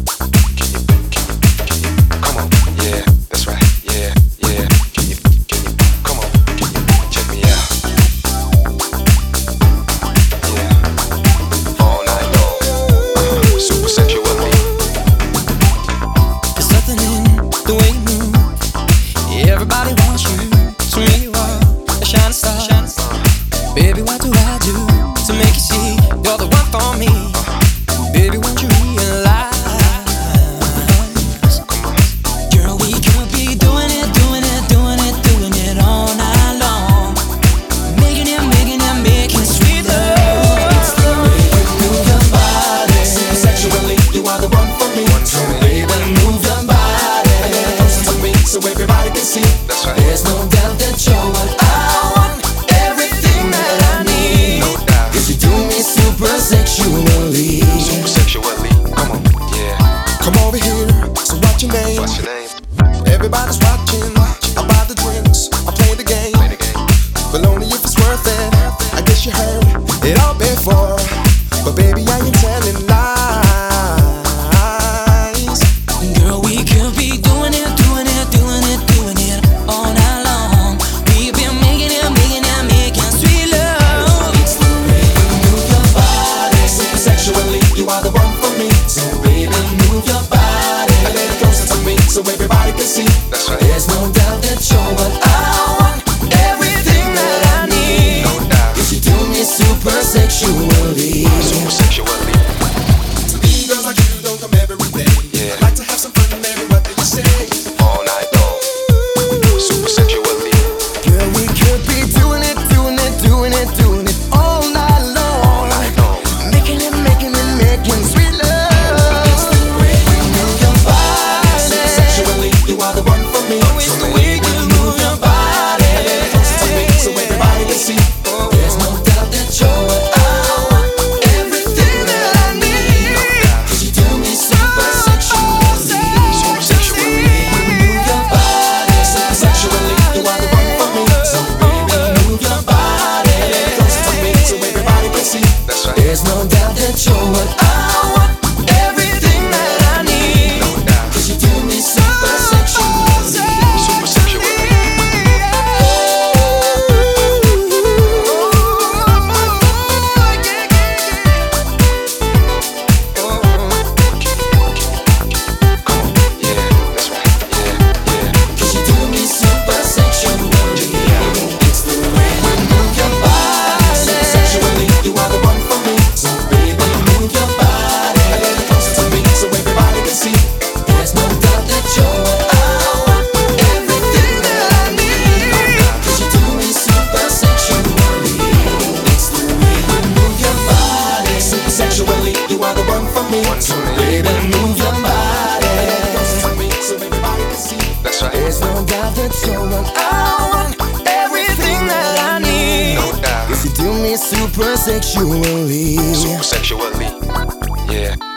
Come on, yeah, that's right, yeah, yeah. Come on, check me out. Yeah, all night long, super sexually. There's something in the way you move. Everybody wants you, so you are a shining star. Baby, what do I do to make you see you're the one for me? Baby, won't you realize? Girl, we could be doing it all night long. Making it sweet love. It's the way you move your body. Sexually, you are the one for me. So baby, move your body closer to me so everybody can see. That's right. There's no doubt that you're what I want. Everything that I need. No doubt. 'Cause you do me super sexually. Super sexually, come on, yeah. Come over here, so what's your name? What's your name? Everybody's watching. I buy the drinks, I play the game. Play the game. But only if it's worth it. I guess you heard it all before. But baby, I ain't telling lies. Girl, we could be doing it all night long. We've been making sweet love. It's the way you move your body. Super sexually, you are the one for me. So baby, move your body a little closer to me so everybody can see. That's right. There's no doubt that you're what I want. Everything that I need. No doubt. 'Cause you do me super sexually. Super sexually, Girls like you don't come every day. yeah. I'd like to have some fun, baby, what do you say? All night long, super sexually. Girl, we could be doing it all night long. Night long, Making sweet love. It's the way you move your body. Sexually, you are the one for me. It's the way you move your body. A little closer to me so everybody can see. There's no doubt that you're what I want. Everything that I need. 'Cause you do me super sexually. super sexually. Move your body. Super sexually, you are the one for me. So baby, move your body a little closer to me so everybody can see. That's right. There's no doubt that you're what I want. Everything that I need. No doubt. 'Cause you do me super sexually. Super sexually. Come on, yeah, that's right, yeah, yeah. 'Cause you do me super sexually. It's the way you move your body. Sexually, you are the one for me. So baby, move your body a little closer to me so everybody can see. There's no doubt that you're what I want. Everything that I need. 'Cause you do me super sexually. It's the way you move your body. Super sexually, you are the one for me. So baby, move your body a little closer to me so everybody can see. That's right. There's no doubt that you're what I want. Everything that I need. No doubt. You do me super sexually. Super sexually, yeah.